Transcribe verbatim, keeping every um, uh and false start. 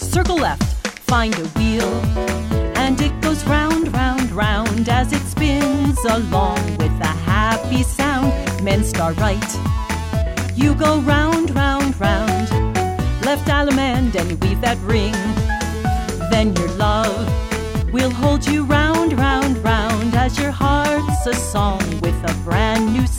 circle left, find a wheel, and it goes round, round, round as it spins along with a happy sound. Men star right, you go round, round, round, left allemande and you weave that ring. Then your love will hold you round, round, round as your heart's a song with a brand new